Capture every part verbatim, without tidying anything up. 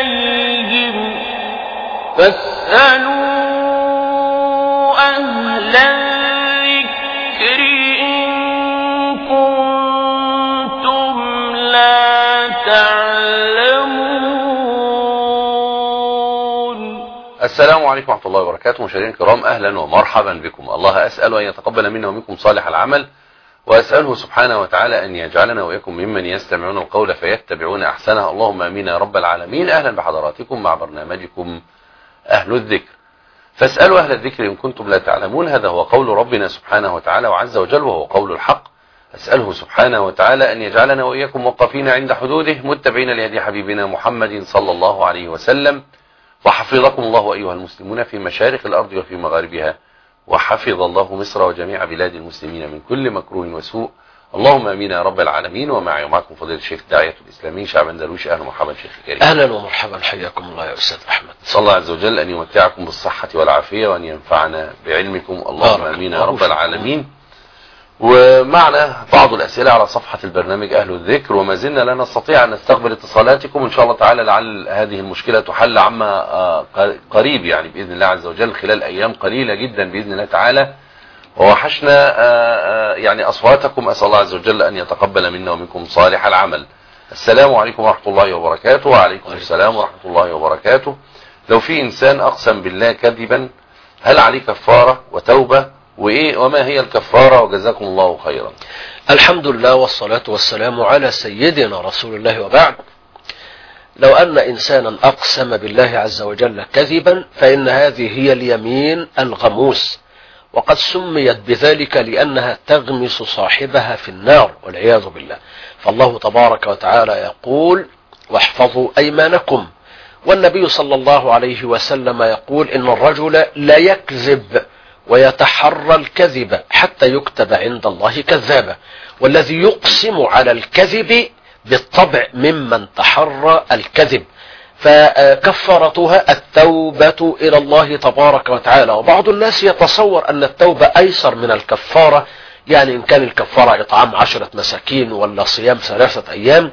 إليهم فاسألوا أهل الذكر إن كنتم لا تعلمون. السلام عليكم ورحمة الله وبركاته. مشاهدينا الكرام، أهلا ومرحبا بكم. الله أسأل أن يتقبل منا ومنكم صالح العمل، وأسأله سبحانه وتعالى أن يجعلنا وإياكم ممن يستمعون القول فيتبعون أحسنه. اللهم آمين يا رب العالمين. أهلا بحضراتكم مع برنامجكم أهل الذكر، فاسألوا أهل الذكر إن كنتم لا تعلمون. هذا هو قول ربنا سبحانه وتعالى وعز وجل، وهو قول الحق. أسأله سبحانه وتعالى أن يجعلنا وإياكم موقفين عند حدوده متبعين لهدي حبيبنا محمد صلى الله عليه وسلم. وحفظكم الله أيها المسلمون في مشارق الأرض وفي مغاربها، وحفظ الله مصر وجميع بلاد المسلمين من كل مكروه وسوء. اللهم امين يا رب العالمين. ومعي ومعكم فضيلة الشيخ الداعية الإسلامي شعبان درويش. أهلا ومرحبا شيخ كريم. أهلا ومرحبا، حياكم الله يا أستاذ أحمد. صلى الله عز وجل أن يمتعكم بالصحة والعافية وأن ينفعنا بعلمكم. اللهم امين يا رب العالمين. ومعنا بعض الأسئلة على صفحة البرنامج أهل الذكر، وما زلنا لا نستطيع أن نستقبل اتصالاتكم. إن شاء الله تعالى لعل هذه المشكلة تحل عما قريب، يعني بإذن الله عز وجل خلال أيام قليلة جدا بإذن الله تعالى. ووحشنا يعني أصواتكم. أسأل الله عز وجل أن يتقبل منا ومنكم صالح العمل. السلام عليكم ورحمة الله وبركاته. وعليكم السلام ورحمة الله وبركاته. لو في إنسان أقسم بالله كذبا، هل عليه كفارة وتوبة؟ وإيه وما هي الكفارة؟ وجزاكم الله خيرا. الحمد لله والصلاة والسلام على سيدنا رسول الله، وبعد. لو أن إنسانا أقسم بالله عز وجل كذبا فإن هذه هي اليمين الغموس، وقد سميت بذلك لأنها تغمس صاحبها في النار والعياذ بالله. فالله تبارك وتعالى يقول: واحفظوا أيمانكم. والنبي صلى الله عليه وسلم يقول: إن الرجل لا يكذب ويتحرى الكذب حتى يكتب عند الله كذابا. والذي يقسم على الكذب بالطبع ممن تحرى الكذب، فكفرتها التوبة إلى الله تبارك وتعالى. وبعض الناس يتصور أن التوبة أيسر من الكفارة، يعني إن كان الكفارة إطعام عشرة مساكين ولا صيام ثلاثة أيام.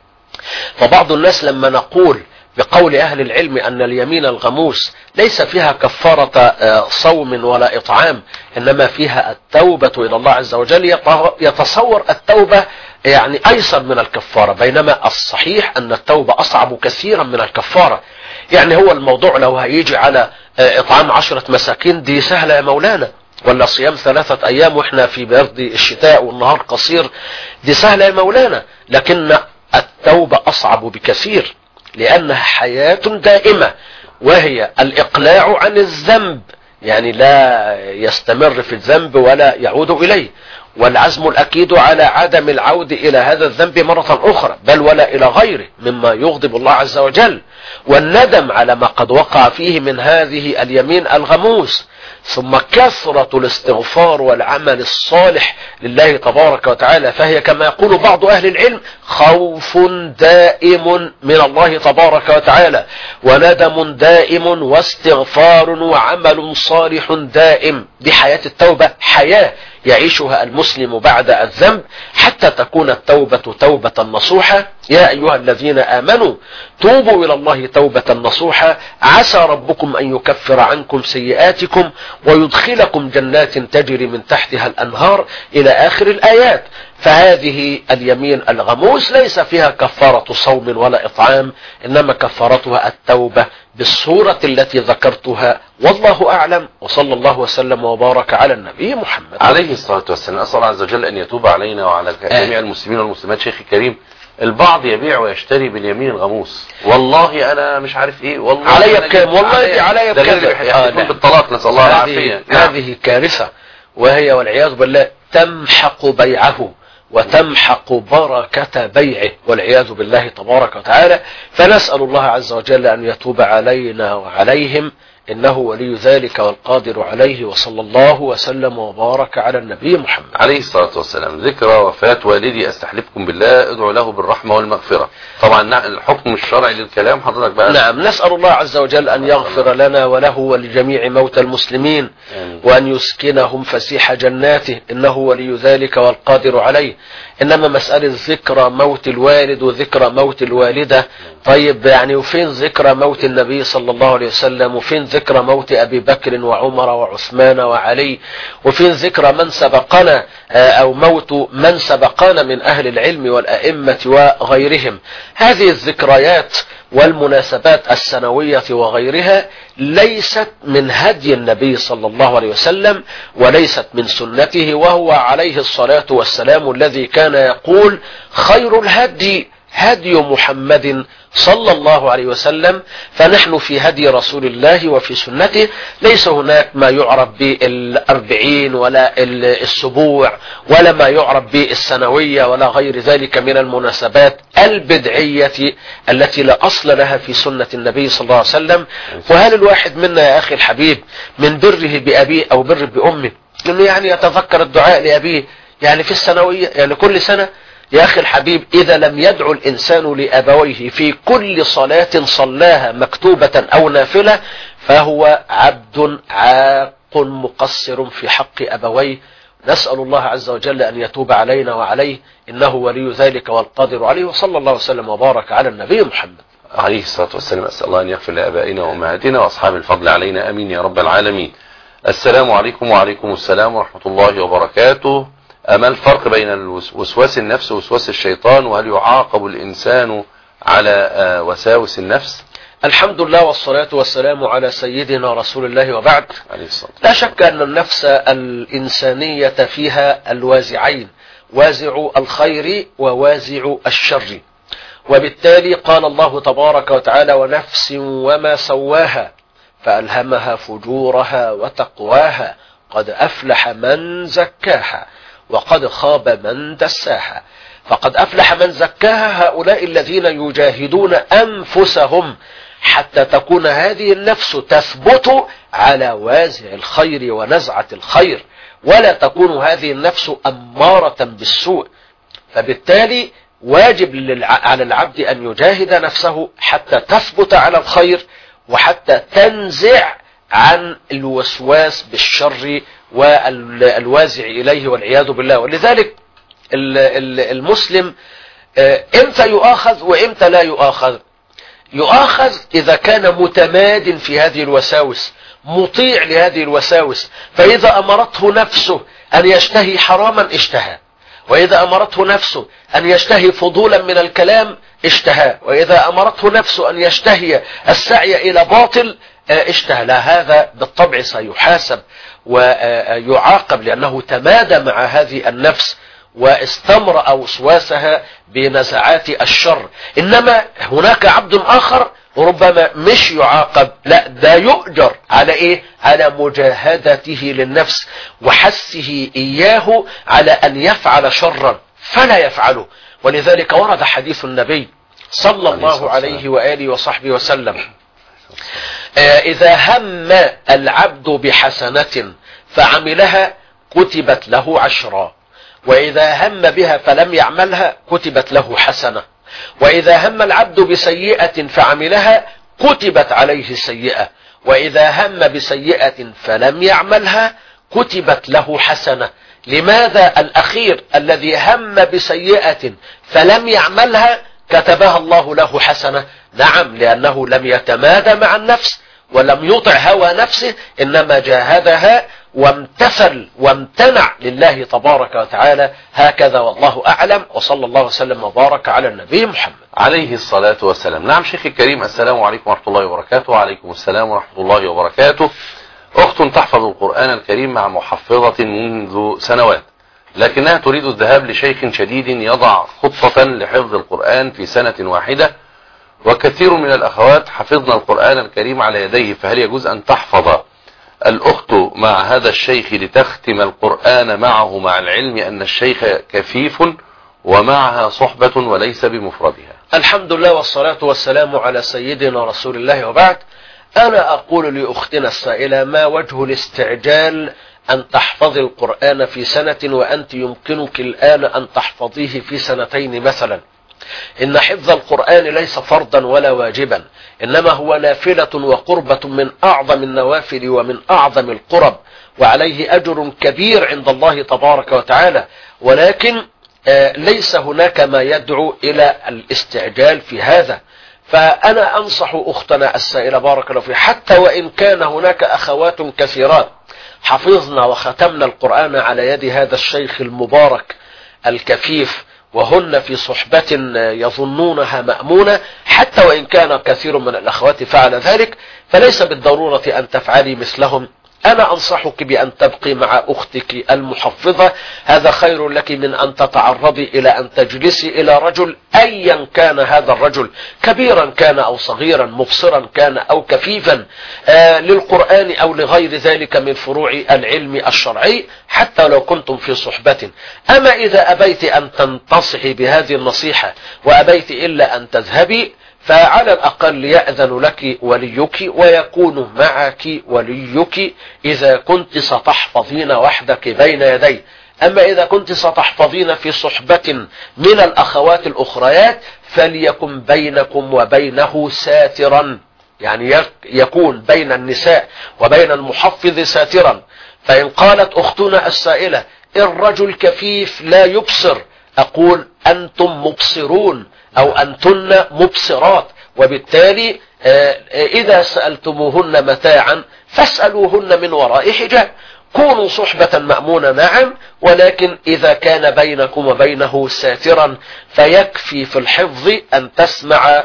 فبعض الناس لما نقول بقول أهل العلم أن اليمين الغموس ليس فيها كفارة صوم ولا إطعام، إنما فيها التوبة إلى الله عز وجل، يتصور التوبة يعني أيسر من الكفارة، بينما الصحيح أن التوبة أصعب كثيرا من الكفارة. يعني هو الموضوع لو هيجي على إطعام عشرة مساكين دي سهلة يا مولانا، ولا صيام ثلاثة أيام وإحنا في برد الشتاء والنهار قصير دي سهلة يا مولانا، لكن التوبة أصعب بكثير، لأنها حياة دائمة، وهي الإقلاع عن الذنب، يعني لا يستمر في الذنب ولا يعود إليه، والعزم الأكيد على عدم العود إلى هذا الذنب مرة أخرى، بل ولا إلى غيره مما يغضب الله عز وجل، والندم على ما قد وقع فيه من هذه اليمين الغموس، ثم كثرة الاستغفار والعمل الصالح لله تبارك وتعالى. فهي كما يقول بعض أهل العلم خوف دائم من الله تبارك وتعالى، وندم دائم، واستغفار وعمل صالح دائم. دي حياة التوبة، حياة يعيشها المسلم بعد الذنب حتى تكون التوبة توبة نصوحة. يا أيها الذين آمنوا توبوا إلى الله توبة نصوحة، عسى ربكم أن يكفر عنكم سيئاتكم ويدخلكم جنات تجري من تحتها الأنهار إلى آخر الآيات. فهذه اليمين الغموس ليس فيها كفارة صوم ولا إطعام، إنما كفارتها التوبة بالصورة التي ذكرتها، والله أعلم. وصلى الله وسلم وبارك على النبي محمد عليه الصلاة والسلام. أسأل الله عز وجل أن يتوب علينا وعلى جميع المسلمين والمسلمات. شيخ الكريم، البعض يبيع ويشتري باليمين الغموس، والله أنا مش عارف إيه، والله علي بكام، والله علي بكام، بالطلاق، نسأل الله العافية. هذه كارثة، وهي والعياذ بالله تمحق بيعه وتمحق بركة بيعه والعياذ بالله تبارك وتعالى. فنسأل الله عز وجل أن يتوب علينا وعليهم، إنه ولي ذلك والقادر عليه، وصلى الله وسلم وبارك على النبي محمد عليه الصلاة والسلام. ذكرى وفاة والدي أستحلفكم بالله ادعوا له بالرحمة والمغفرة. طبعا الحكم الشرعي للكلام حضرتك بقى. نعم، نسأل الله عز وجل أن يغفر لنا وله ولجميع موتى المسلمين، وأن يسكنهم فسيح جناته، إنه ولي ذلك والقادر عليه. إنما مسألة ذكرى موت الوالد وذكرى موت الوالدة، طيب يعني وفين ذكرى موت النبي صلى الله عليه وسلم، وفين ذكرى موت أبي بكر وعمر وعثمان وعلي، وفين ذكرى من سبقنا أو موت من سبقنا من أهل العلم والأئمة وغيرهم. هذه الذكريات والمناسبات السنوية وغيرها ليست من هدي النبي صلى الله عليه وسلم، وليست من سنته، وهو عليه الصلاة والسلام الذي كان يقول خير الهدي هدي محمد صلى الله عليه وسلم. فنحن في هدي رسول الله وفي سنته، ليس هناك ما يعرف بالأربعين ولا السبوع ولا ما يعرف بالسنوية ولا غير ذلك من المناسبات البدعية التي لا أصل لها في سنة النبي صلى الله عليه وسلم. وهل الواحد منا يا أخي الحبيب من بره بأبيه أو بره بأمه إنه يعني يتذكر الدعاء لأبيه يعني في السنوية، يعني كل سنة؟ يا أخي الحبيب، إذا لم يدعو الإنسان لأبويه في كل صلاة صلاها مكتوبة أو نافلة فهو عبد عاق مقصر في حق أبويه. نسأل الله عز وجل أن يتوب علينا وعليه، إنه ولي ذلك والقادر عليه، وصلى الله وسلم وبارك على النبي محمد عليه الصلاة والسلام. أسأل الله أن يغفر لآبائنا وأمهاتنا وأصحاب الفضل علينا، أمين يا رب العالمين. السلام عليكم. وعليكم السلام ورحمة الله وبركاته. أما الفرق بين وسواس النفس ووسواس الشيطان، وهل يعاقب الإنسان على وساوس النفس؟ الحمد لله والصلاة والسلام على سيدنا رسول الله، وبعد. لا شك أن النفس الإنسانية فيها الوازعين، وازع الخير ووازع الشر، وبالتالي قال الله تبارك وتعالى ونفس وما سواها فألهمها فجورها وتقواها قد أفلح من زكاها وقد خاب من دساها. فقد أفلح من زكاها هؤلاء الذين يجاهدون أنفسهم حتى تكون هذه النفس تثبت على وازع الخير ونزعة الخير، ولا تكون هذه النفس أمارة بالسوء. فبالتالي واجب على العبد أن يجاهد نفسه حتى تثبت على الخير، وحتى تنزع عن الوسواس بالشر والوازع إليه والعياذ بالله. ولذلك المسلم امتى يؤاخذ وامتى لا يؤاخذ؟ يؤاخذ إذا كان متماد في هذه الوساوس، مطيع لهذه الوساوس، فإذا أمرته نفسه أن يشتهي حراما اشتهى، وإذا أمرته نفسه أن يشتهي فضولا من الكلام اشتهى، وإذا أمرته نفسه أن يشتهي السعي إلى باطل اشتهى. لا، هذا بالطبع سيحاسب ويعاقب لأنه تمادى مع هذه النفس واستمرأ وسواسها بنزعات الشر. إنما هناك عبد آخر ربما مش يعاقب، لا ده يؤجر على إيه؟ على مجاهدته للنفس وحثه إياه على أن يفعل شرا فلا يفعله. ولذلك ورد حديث النبي صلى الله عليه وآله وصحبه وسلم: إذا هم العبد بحسنة فعملها كتبت له عشرا، وإذا هم بها فلم يعملها كتبت له حسنة، وإذا هم العبد بسيئة فعملها كتبت عليه سيئة، وإذا هم بسيئة فلم يعملها كتبت له حسنة. لماذا الأخير الذي هم بسيئة فلم يعملها كتبها الله له حسنة؟ نعم، لأنه لم يتمادى مع النفس ولم يطع هوى نفسه، إنما جاهدها وامتثل وامتنع لله تبارك وتعالى. هكذا والله أعلم، وصلى الله وسلم وبارك على النبي محمد عليه الصلاة والسلام. نعم شيخ الكريم، السلام عليكم ورحمة الله وبركاته. وعليكم السلام ورحمة الله وبركاته. أخت تحفظ القرآن الكريم مع محفظة منذ سنوات، لكنها تريد الذهاب لشيخ شديد يضع خطة لحفظ القرآن في سنة واحدة، وكثير من الأخوات حفظنا القرآن الكريم على يديه، فهل يجوز أن تحفظ الأخت مع هذا الشيخ لتختم القرآن معه، مع العلم أن الشيخ كفيف ومعها صحبة وليس بمفردها؟ الحمد لله والصلاة والسلام على سيدنا رسول الله، وبعد. أنا أقول لأختنا السائلة: ما وجه الاستعجال أن تحفظي القرآن في سنة وأنت يمكنك الآن أن تحفظيه في سنتين مثلا؟ إن حفظ القرآن ليس فرضا ولا واجبا، إنما هو نافلة وقربة من أعظم النوافل ومن أعظم القرب، وعليه أجر كبير عند الله تبارك وتعالى، ولكن ليس هناك ما يدعو إلى الاستعجال في هذا. فأنا أنصح أختنا السائلة بارك الله فيها، حتى وإن كان هناك أخوات كثيرات حفظنا وختمنا القرآن على يد هذا الشيخ المبارك الكفيف وهن في صحبة يظنونها مأمونة، حتى وإن كان كثير من الأخوات فعل ذلك، فليس بالضرورة أن تفعلي مثلهم. أنا أنصحك بأن تبقي مع أختك المحفظة، هذا خير لك من أن تتعرضي إلى أن تجلسي إلى رجل أيا كان هذا الرجل، كبيرا كان أو صغيرا، مبصرا كان أو كفيفا آه للقرآن أو لغير ذلك من فروع العلم الشرعي، حتى لو كنتم في صحبة. أما إذا أبيت أن تنتصحي بهذه النصيحة وأبيت إلا أن تذهبي، فعلى الأقل يأذن لك وليك ويكون معك وليك إذا كنت ستحفظين وحدك بين يدي. أما إذا كنت ستحفظين في صحبة من الأخوات الأخريات فليكن بينكم وبينه ساترا، يعني يكون بين النساء وبين المحفظ ساترا. فإن قالت أختنا السائلة: الرجل كفيف لا يبصر، أقول: أنتم مبصرون أو أنتن مبصرات، وبالتالي إذا سألتموهن متاعا فاسألوهن من وراء حجاب. كونوا صحبة مأمونة نعم، ولكن إذا كان بينكم وبينه ساترا فيكفي في الحفظ أن تسمع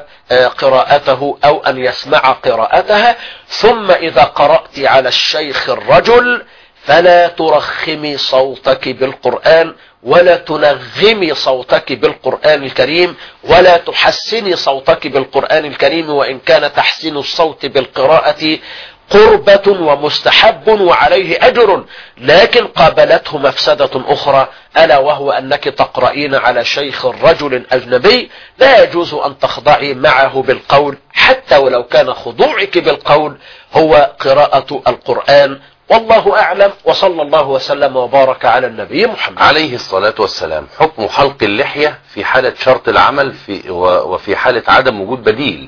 قراءته أو أن يسمع قراءتها. ثم إذا قرأت على الشيخ الرجل فلا ترخمي صوتك بالقرآن ولا تنغمي صوتك بالقرآن الكريم ولا تحسني صوتك بالقرآن الكريم، وإن كان تحسين الصوت بالقراءة قربة ومستحب وعليه أجر، لكن قابلته مفسدة أخرى، ألا وهو أنك تقرأين على شيخ الرجل أجنبي، لا يجوز أن تخضعي معه بالقول، حتى ولو كان خضوعك بالقول هو قراءة القرآن. والله أعلم، وصلى الله وسلم وبارك على النبي محمد عليه الصلاة والسلام. حكم حلق اللحية في حالة شرط العمل في وفي حالة عدم وجود بديل.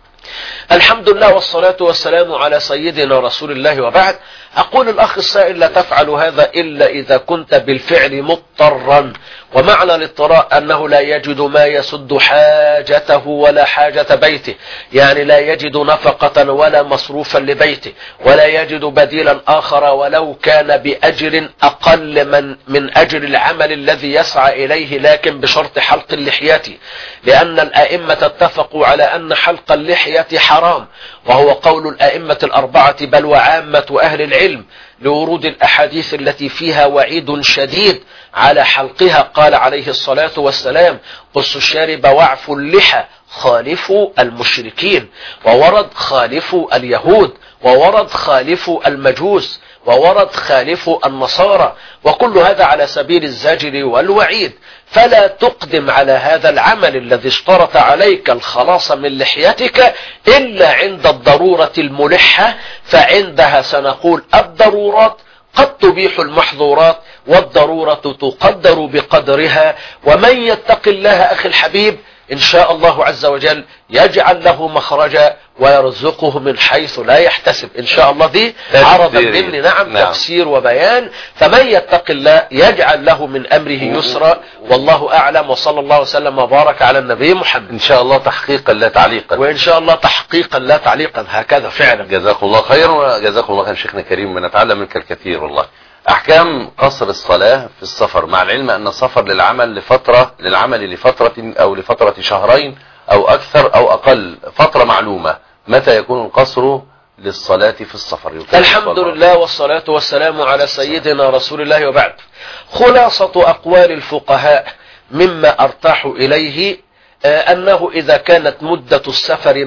الحمد لله والصلاة والسلام على سيدنا رسول الله، وبعد. أقول الأخ السائل: لا تفعل هذا إلا إذا كنت بالفعل مضطرا، ومعنى الاضطراء أنه لا يجد ما يسد حاجته ولا حاجة بيته، يعني لا يجد نفقة ولا مصروفا لبيته ولا يجد بديلا آخر ولو كان بأجر أقل من, من أجر العمل الذي يسعى إليه، لكن بشرط حلق اللحية، لأن الآئمة اتفقوا على أن حلق اللحية حرام، وهو قول الآئمة الأربعة بل وعامة أهل العلم، لورود الأحاديث التي فيها وعيد شديد على حلقها. قال عليه الصلاة والسلام: قص الشارب واعف اللحى خالفوا المشركين، وورد خالفوا اليهود، وورد خالفوا المجوس، وورد خالفوا النصارى، وكل هذا على سبيل الزجر والوعيد. فلا تقدم على هذا العمل الذي اشترط عليك الخلاص من لحيتك إلا عند الضرورة الملحة، فعندها سنقول الضرورات قد تبيح المحظورات، والضرورة تقدر بقدرها. ومن يتق الله أخي الحبيب إن شاء الله عز وجل يجعل له مخرجا ويرزقه من حيث لا يحتسب. إن شاء الله دي عرضا مني نعم, نعم تفسير وبيان. فمن يتق الله يجعل له من أمره يسرا، والله أعلم، وصلى الله وسلم وبارك على النبي محمد. إن شاء الله تحقيقا لا تعليقا، وإن شاء الله تحقيقا لا تعليقا، هكذا فعلا. جزاكم الله خير وجزاكم الله خير شيخنا كريم، بنتعلم منك الكثير والله. أحكام قصر الصلاة في السفر، مع العلم أن السفر للعمل لفترة للعمل لفترة أو لفترة شهرين أو أكثر أو أقل، فترة معلومة، متى يكون القصر للصلاة في السفر؟ الحمد لله والصلاة والسلام على سيدنا رسول الله، وبعد. خلاصة أقوال الفقهاء مما أرتاح إليه أنه إذا كانت مدة السفر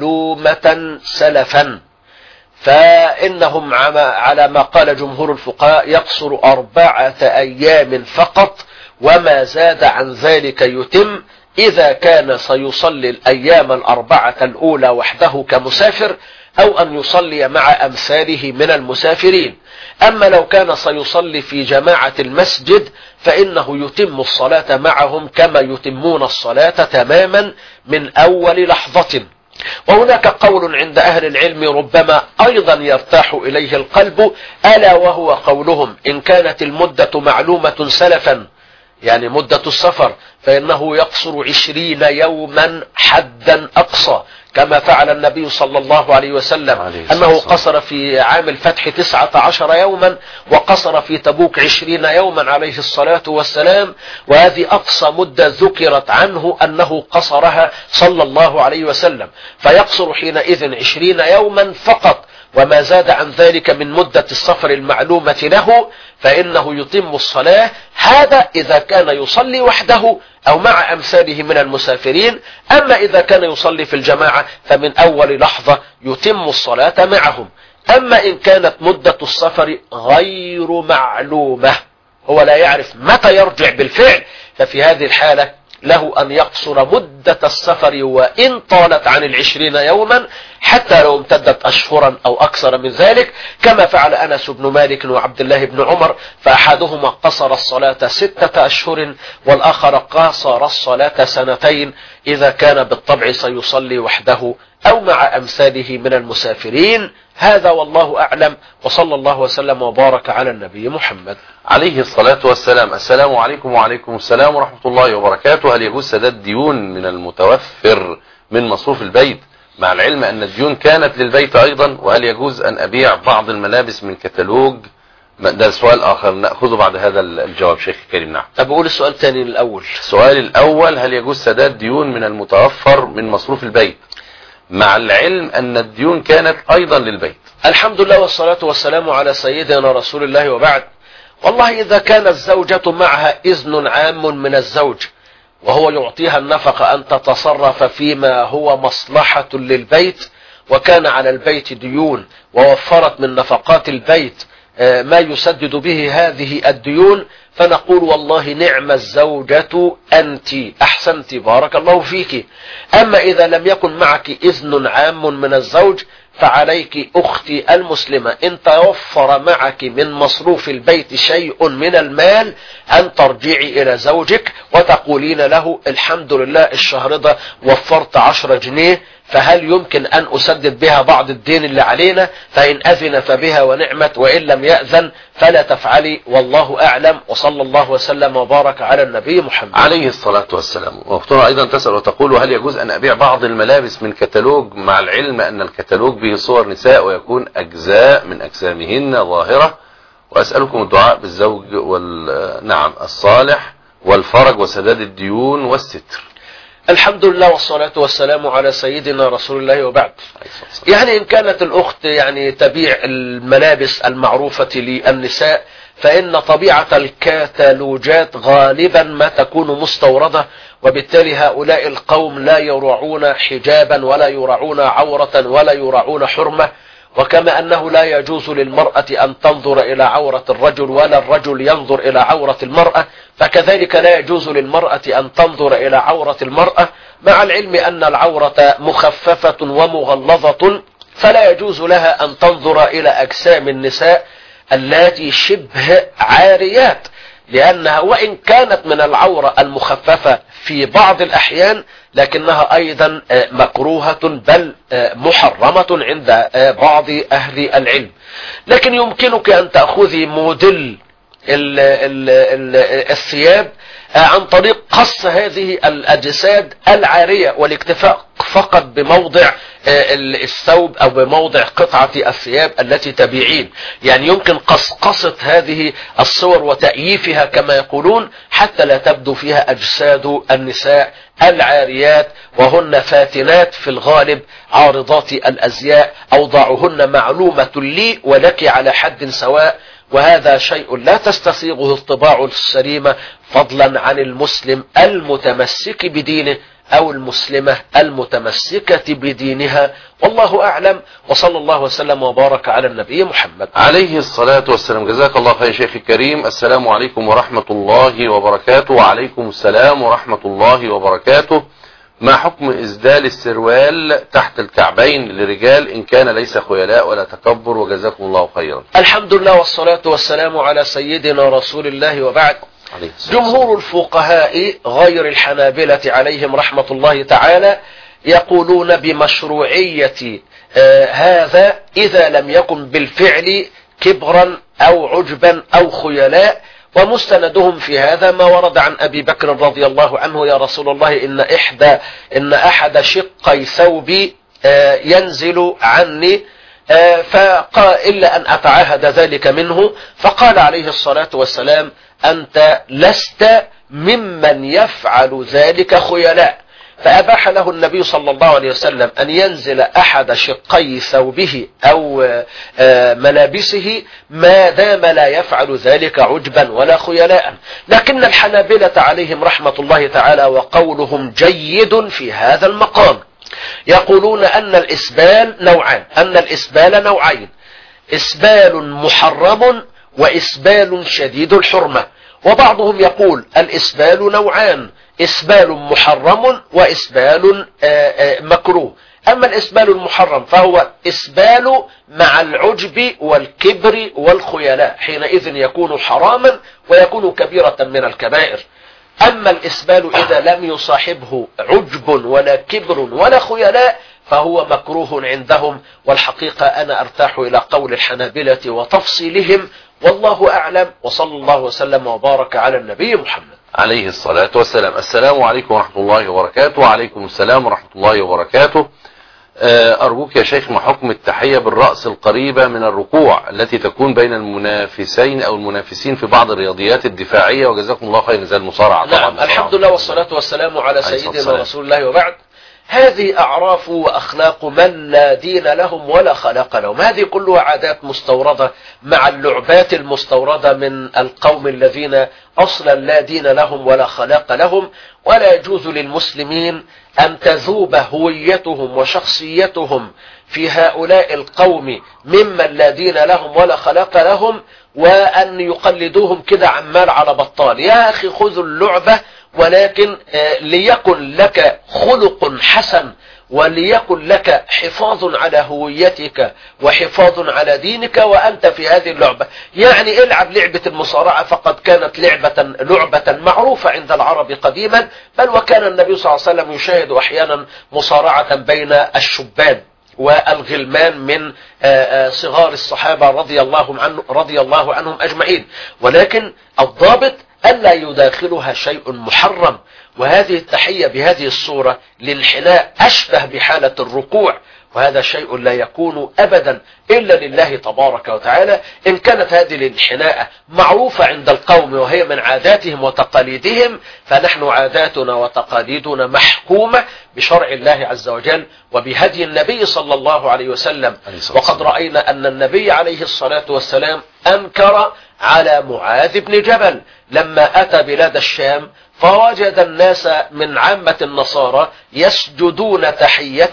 معلومة سلفا فإنهم على ما قال جمهور الفقهاء يقصر أربعة أيام فقط، وما زاد عن ذلك يتم. إذا كان سيصلي الأيام الأربعة الأولى وحده كمسافر أو أن يصلي مع أمثاله من المسافرين. أما لو كان سيصلي في جماعة المسجد فإنه يتم الصلاة معهم كما يتمون الصلاة تماما من أول لحظة. وهناك قول عند أهل العلم ربما أيضا يرتاح إليه القلب، ألا وهو قولهم إن كانت المدة معلومة سلفا، يعني مدة السفر، فإنه يقصر عشرين يوما حدا أقصى، كما فعل النبي صلى الله عليه وسلم عليه أنه قصر في عام الفتح تسعة عشر يوما، وقصر في تبوك عشرين يوما عليه الصلاة والسلام. وهذه أقصى مدة ذكرت عنه أنه قصرها صلى الله عليه وسلم، فيقصر حينئذ عشرين يوما فقط، وما زاد عن ذلك من مدة السفر المعلومة له فإنه يتم الصلاة. هذا إذا كان يصلي وحده أو مع أمثاله من المسافرين. أما إذا كان يصلي في الجماعة فمن أول لحظة يتم الصلاة معهم. أما إن كانت مدة السفر غير معلومة، هو لا يعرف متى يرجع بالفعل، ففي هذه الحالة له أن يقصر مدة السفر وإن طالت عن العشرين يوما، حتى لو امتدت أشهرا أو أكثر من ذلك، كما فعل أنس بن مالك وعبد الله بن عمر، فأحدهما قصر الصلاة ستة أشهر والآخر قصر الصلاة سنتين إذا كان بالطبع سيصلي وحده أو مع أمثاله من المسافرين. هذا والله أعلم، وصلى الله وسلم وبارك على النبي محمد عليه الصلاة والسلام. السلام عليكم. وعليكم السلام ورحمة الله وبركاته. هل يجوز سداد ديون من المتوفر من مصروف البيت، مع العلم أن الديون كانت للبيت أيضا؟ وهل يجوز أن أبيع بعض الملابس من كتالوج؟ ده سؤال آخر نأخذه بعد هذا الجواب شيخ كريم. نعم. طب أقول السؤال الثاني الأول. السؤال الأول: هل يجوز سداد ديون من المتوفر من مصروف البيت، مع العلم أن الديون كانت أيضا للبيت؟ الحمد لله والصلاة والسلام على سيدنا رسول الله، وبعد. والله إذا كانت الزوجة معها إذن عام من الزوج وهو يعطيها النفقة أن تتصرف فيما هو مصلحة للبيت، وكان على البيت ديون ووفرت من نفقات البيت ما يسدد به هذه الديون، فنقول والله نعم الزوجة أنت، أحسنت، بارك الله فيك. أما إذا لم يكن معك إذن عام من الزوج فعليك أختي المسلمة إن توفر معك من مصروف البيت شيء من المال أن ترجعي إلى زوجك وتقولين له الحمد لله الشهر ده وفرت عشرة جنيه، فهل يمكن أن أسدد بها بعض الدين اللي علينا؟ فإن أذن فبها ونعمت، وإن لم يأذن فلا تفعلي، والله أعلم. وصلى الله وسلم وبارك على النبي محمد عليه الصلاة والسلام. واختنا أيضا تسأل وتقول: هل يجوز أن أبيع بعض الملابس من كتالوج، مع العلم أن الكتالوج به صور نساء ويكون أجزاء من أجسامهن ظاهرة؟ وأسألكم الدعاء بالزوج والنعم الصالح والفرج وسداد الديون والستر. الحمد لله والصلاة والسلام على سيدنا رسول الله، وبعد. يعني إن كانت الأخت يعني تبيع الملابس المعروفة للنساء، فإن طبيعة الكتالوجات غالبا ما تكون مستوردة، وبالتالي هؤلاء القوم لا يراعون حجابا ولا يراعون عورة ولا يراعون حرمة. وكما أنه لا يجوز للمرأة أن تنظر إلى عورة الرجل ولا الرجل ينظر إلى عورة المرأة، فكذلك لا يجوز للمرأة أن تنظر إلى عورة المرأة، مع العلم أن العورة مخففة ومغلظة، فلا يجوز لها أن تنظر إلى أجسام النساء التي شبه عاريات، لأنها وإن كانت من العورة المخففة في بعض الأحيان لكنها أيضا مكروهة بل محرمة عند بعض أهل العلم. لكن يمكنك أن تأخذي موديل الثياب عن طريق قص هذه الأجساد العارية والاكتفاء فقط بموضع الثوب أو بموضع قطعة الثياب التي تبيعين. يعني يمكن قصقصة هذه الصور وتأييفها كما يقولون حتى لا تبدو فيها أجساد النساء العاريات، وهن فاتنات في الغالب عارضات الأزياء، أوضاعهن معلومة لي ولك على حد سواء، وهذا شيء لا تستسيغه الطباع السليمة، فضلا عن المسلم المتمسك بدينه أو المسلمة المتمسكة بدينها، والله أعلم. وصلى الله وسلم وبارك على النبي محمد عليه الصلاة والسلام. جزاك الله خير شيخ الكريم. السلام عليكم ورحمة الله وبركاته. وعليكم السلام ورحمة الله وبركاته. ما حكم إسدال السروال تحت الكعبين للرجال إن كان ليس خيلاء ولا تكبر؟ وجزاكم الله خيرا. الحمد لله والصلاة والسلام على سيدنا رسول الله وبعد. جمهور الفقهاء غير الحنابلة عليهم رحمة الله تعالى يقولون بمشروعية آه هذا إذا لم يكن بالفعل كبرا أو عجبا أو خيلاء، ومستندهم في هذا ما ورد عن أبي بكر رضي الله عنه: يا رسول الله إن إحدى إن أحد شقي ثوبي آه ينزل عني آه فقال إلا أن أتعاهد ذلك منه، فقال عليه الصلاة والسلام: أنت لست ممن يفعل ذلك خيلاء. فأباح له النبي صلى الله عليه وسلم أن ينزل أحد شقي ثوبه أو ملابسه ما دام لا يفعل ذلك عجبا ولا خيلاء. لكن الحنابلة عليهم رحمة الله تعالى وقولهم جيد في هذا المقام، يقولون أن الإسبال نوعان، أن الإسبال نوعين: إسبال محرم وإسبال شديد الحرمة. وبعضهم يقول الإسبال نوعان: إسبال محرم وإسبال مكروه. أما الإسبال المحرم فهو إسبال مع العجب والكبر والخيلاء، حينئذ يكون حراما ويكون كبيرة من الكبائر. أما الإسبال إذا لم يصاحبه عجب ولا كبر ولا خيلاء فهو مكروه عندهم، والحقيقة أنا أرتاح إلى قول الحنابلة وتفصيلهم، والله أعلم، وصلى الله وسلم وبارك على النبي محمد عليه الصلاة والسلام. السلام عليكم ورحمة الله وبركاته. وعليكم السلام ورحمة الله وبركاته. أرجوك يا شيخ، ما حكم التحية بالرأس القريبة من الركوع التي تكون بين المنافسين أو المنافسين في بعض الرياضيات الدفاعية؟ وجزاكم الله خيرا. زي المصارعة طبعا. نعم، الحمد لله والصلاة والسلام على سيدنا رسول الله وبعد. هذه أعراف وأخلاق من لا دين لهم ولا خلاق لهم. هذه كلها عادات مستوردة مع اللعبات المستوردة من القوم الذين أصلا لا دين لهم ولا خلاق لهم، ولا يجوز للمسلمين أن تذوب هويتهم وشخصيتهم في هؤلاء القوم ممن لا دين لهم ولا خلاق لهم، وأن يقلدوهم كده عمال على بطال. يا أخي خذوا اللعبة، ولكن ليكن لك خلق حسن، وليكن لك حفاظ على هويتك وحفاظ على دينك وأنت في هذه اللعبة. يعني العب لعبة المصارعة، فقد كانت لعبة لعبة معروفة عند العرب قديما، بل وكان النبي صلى الله عليه وسلم يشاهد أحيانا مصارعة بين الشبان والغلمان من صغار الصحابة رضي الله عنه رضي الله عنهم أجمعين. ولكن الضابط ألا يداخلها شيء محرم. وهذه التحية بهذه الصورة للحناء أشبه بحالة الركوع، وهذا شيء لا يكون أبدا إلا لله تبارك وتعالى. إن كانت هذه الانحناء معروفة عند القوم وهي من عاداتهم وتقاليدهم، فنحن عاداتنا وتقاليدنا محكومة بشرع الله عز وجل وبهدي النبي صلى الله عليه وسلم. وقد رأينا أن النبي عليه الصلاة والسلام أنكر على معاذ بن جبل لما أتى بلاد الشام، فوجد الناس من عامة النصارى يسجدون تحية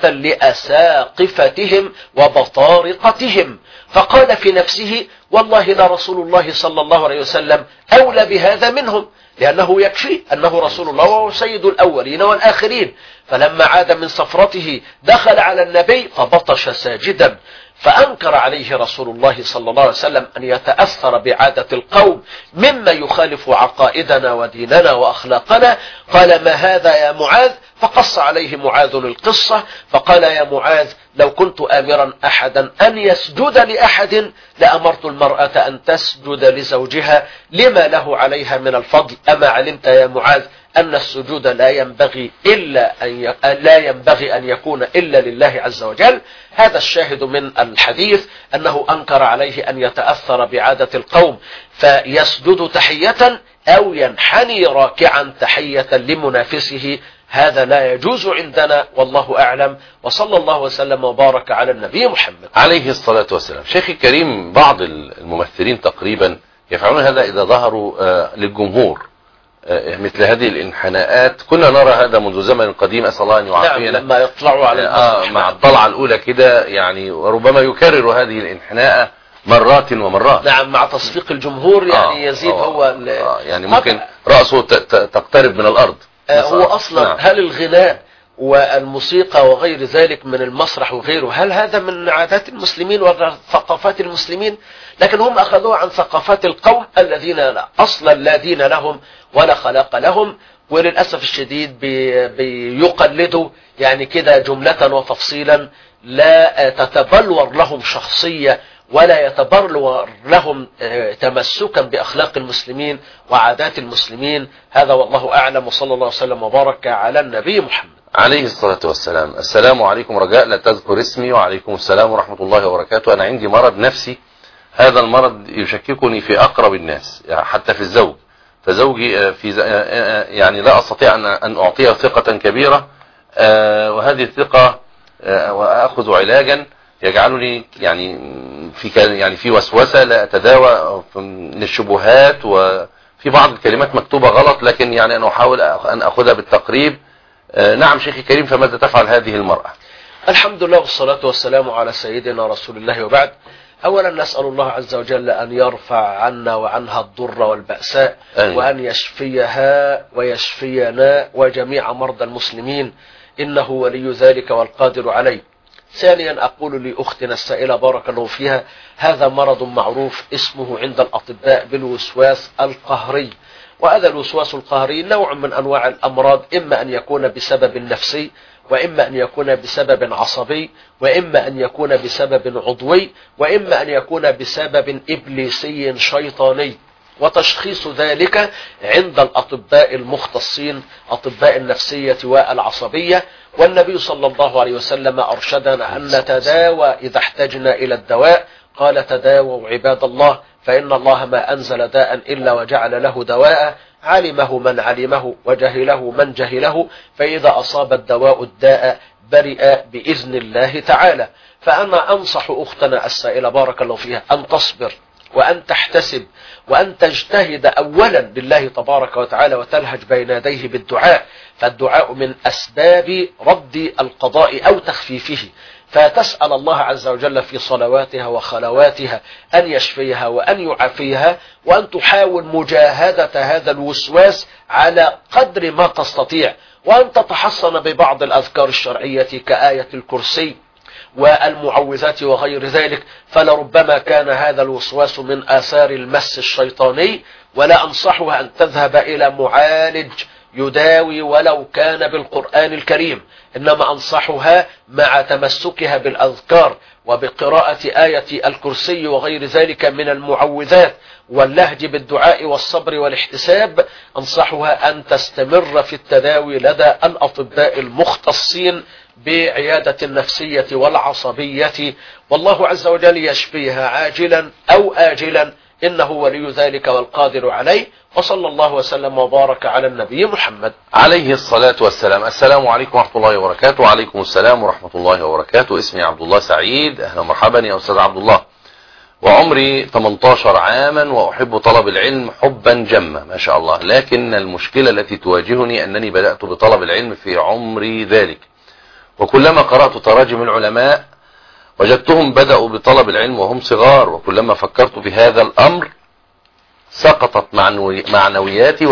لأساقفتهم وبطارقتهم، فقال في نفسه: والله لرسول الله صلى الله عليه وسلم أولى بهذا منهم، لأنه يكفي أنه رسول الله وهو سيد الأولين والآخرين. فلما عاد من سفرته دخل على النبي فبطش ساجدا، فأنكر عليه رسول الله صلى الله عليه وسلم أن يتأثر بعادة القوم مما يخالف عقائدنا وديننا وأخلاقنا. قال: ما هذا يا معاذ؟ فقص عليه معاذ القصة، فقال: يا معاذ، لو كنت آمرا أحدا أن يسجد لأحد لأمرت المرأة أن تسجد لزوجها لما له عليها من الفضل. أما علمت يا معاذ أن السجود لا ينبغي إلا أن ي... لا ينبغي أن يكون إلا لله عز وجل. هذا الشاهد من الحديث أنه أنكر عليه أن يتأثر بعادة القوم فيسجد تحية أو ينحني راكعا تحية لمنافسه. هذا لا يجوز عندنا، والله أعلم، وصلى الله وسلم وبارك على النبي محمد عليه الصلاة والسلام. شيخي الكريم، بعض الممثلين تقريبا يفعلون هذا إذا ظهروا للجمهور مثل هذه الانحناءات. كنا نرى هذا منذ زمن قديم، أسأل الله أن يعافينا. نعم، لما يطلعوا على آه مع الطلعة الأولى كده يعني، وربما يكرر هذه الانحناء مرات ومرات. نعم، مع تصفيق الجمهور يعني آه يزيد آه هو آه يعني ممكن رأسه تقترب من الأرض. آه هو أصلا نعم. هل الغناء والموسيقى وغير ذلك من المسرح وغيره، هل هذا من عادات المسلمين وثقافات المسلمين؟ لكن هم أخذوها عن ثقافات القوم الذين أصلا لا دين لهم ولا خلاق لهم، وللأسف الشديد بيقلدوا يعني كده جملة وتفصيلا، لا تتبلور لهم شخصية ولا يتبرر لهم تمسكا بأخلاق المسلمين وعادات المسلمين. هذا والله أعلم، وصلى الله وسلم وبارك على النبي محمد عليه الصلاة والسلام. السلام عليكم، رجاء لا تذكر اسمي. وعليكم السلام ورحمة الله وبركاته. أنا عندي مرض نفسي، هذا المرض يشككني في أقرب الناس حتى في الزوج، فزوجي في يعني لا أستطيع أن أعطيه ثقة كبيرة، وهذه الثقة وأخذ علاجا يجعلني يعني في يعني في وسوسة، لا أتداوى للشبهات، وفي بعض الكلمات مكتوبة غلط، لكن يعني أنا أحاول أن أخذها بالتقريب. نعم شيخي الكريم، فماذا تفعل هذه المرأة؟ الحمد لله والصلاة والسلام على سيدنا رسول الله، وبعد. أولا نسأل الله عز وجل أن يرفع عنا وعنها الضر والبأساء، أين. وأن يشفيها ويشفينا وجميع مرضى المسلمين، إنه ولي ذلك والقادر عليه. ثانيا أقول لأختنا السائلة بارك الله فيها، هذا مرض معروف اسمه عند الأطباء بالوسواس القهري، وهذا الوسواس القهري نوع من أنواع الأمراض، إما أن يكون بسبب نفسي، وإما أن يكون بسبب عصبي، وإما أن يكون بسبب عضوي، وإما أن يكون بسبب إبليسي شيطاني، وتشخيص ذلك عند الأطباء المختصين، أطباء النفسية والعصبية. والنبي صلى الله عليه وسلم أرشدنا أن نتداوى إذا احتجنا إلى الدواء، قال تداووا عباد الله فإن الله ما أنزل داء إلا وجعل له دواء، علمه من علمه وجهله من جهله، فإذا أصاب الدواء الداء برئ بإذن الله تعالى. فأنا أنصح أختنا السائلة بارك الله فيها أن تصبر وأن تحتسب وأن تجتهد أولا لله تبارك وتعالى، وتلهج بين يديه بالدعاء، فالدعاء من أسباب رد القضاء أو تخفيفه، فتسأل الله عز وجل في صلواتها وخلواتها أن يشفيها وأن يعافيها، وأن تحاول مجاهدة هذا الوسواس على قدر ما تستطيع، وأن تتحصن ببعض الأذكار الشرعية كآية الكرسي والمعوذات وغير ذلك، فلربما كان هذا الوسواس من آثار المس الشيطاني. ولا أنصحها أن تذهب إلى معالج يداوي ولو كان بالقرآن الكريم، إنما أنصحها مع تمسكها بالأذكار وبقراءة آية الكرسي وغير ذلك من المعوذات واللهج بالدعاء والصبر والاحتساب، أنصحها أن تستمر في التداوي لدى الأطباء المختصين بعيادة النفسية والعصبية، والله عز وجل يشفيها عاجلا أو آجلا، إنه ولي ذلك والقادر عليه. وصلى الله وسلم وبارك على النبي محمد عليه الصلاة والسلام. السلام عليكم ورحمة الله وبركاته. وعليكم السلام ورحمة الله وبركاته. اسمي عبد الله سعيد. أهلا مرحبا يا أستاذ عبد الله، وعمري ثمانية عشر عاما، وأحب طلب العلم حبا جما ما شاء الله، لكن المشكلة التي تواجهني أنني بدأت بطلب العلم في عمري ذلك، وكلما قرأت تراجم العلماء وجدتهم بدأوا بطلب العلم وهم صغار، وكلما فكرت في هذا الأمر سقطت معنوياتي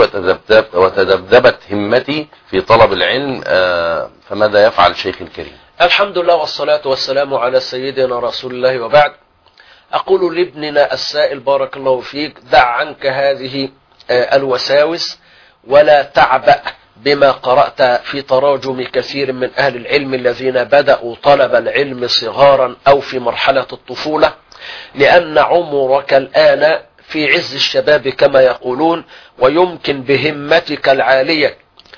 وتذبذبت همتي في طلب العلم. فماذا يفعل شيخ الكريم؟ الحمد لله والصلاة والسلام على سيدنا رسول الله، وبعد. أقول لابننا السائل بارك الله فيك، دع عنك هذه الوساوس، ولا تعبأ بما قرأت في تراجم كثير من أهل العلم الذين بدأوا طلب العلم صغارا أو في مرحلة الطفولة، لأن عمرك الآن في عز الشباب كما يقولون، ويمكن بهمتك العالية